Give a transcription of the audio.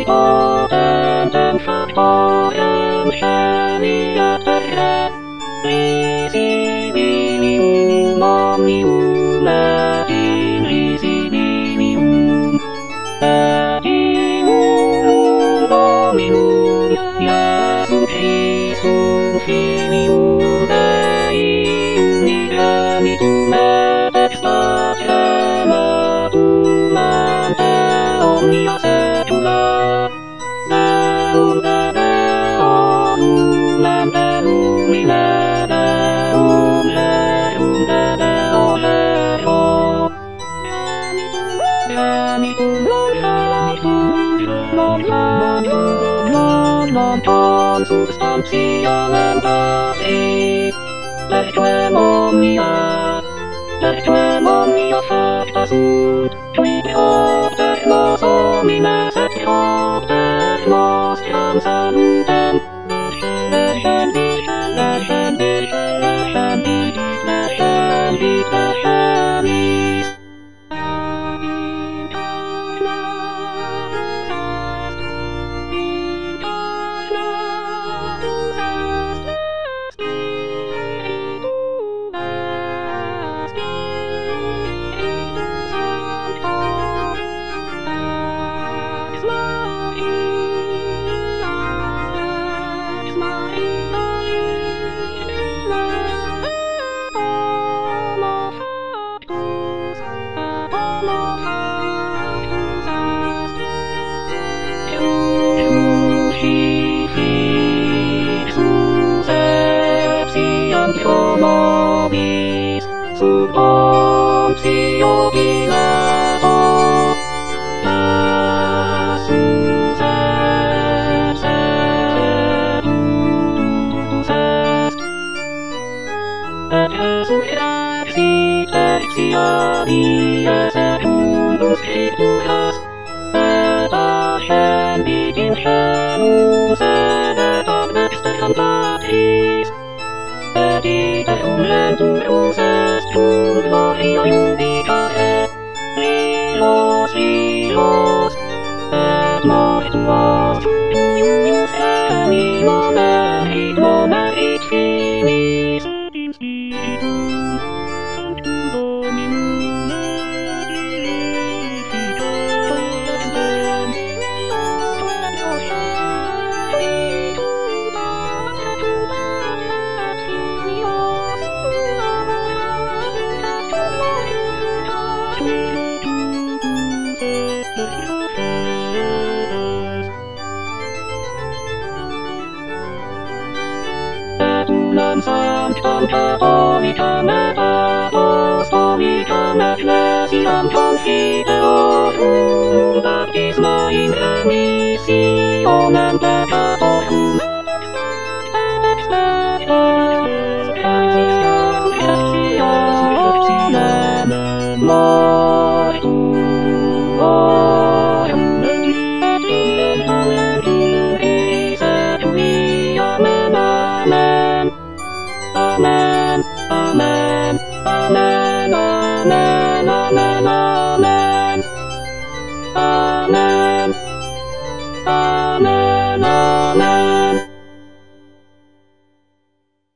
den förståren kärleksbegrepp. Risibinium omnium din risibinium. Adium omnium Jesum Christum filium Dei unigenitum et extratermatum ante omnia secula. Deum de Deum ante lumine Deum Deum de Deo Deo. Genitum non non substantia mentati. Lectuem omnia facta sunt, qui propter nos homines et propter nostram salutem. Nobis sub Pontio Pilato passus est et resurrexit exia dies secundus scripturas et ascendit in caelus et ad dexteram Patris. Deum lenturus est cum gloria jubicare, rilos, et mortuos, tuius animos merit finis, in spiritum sanctum Dominum et vivificator extem. Adunam sanctam catholicam et apostolicam ecclesiam confiteorum baptisma in remissionem peccatorum. Amen, amen, amen, amen, amen, amen.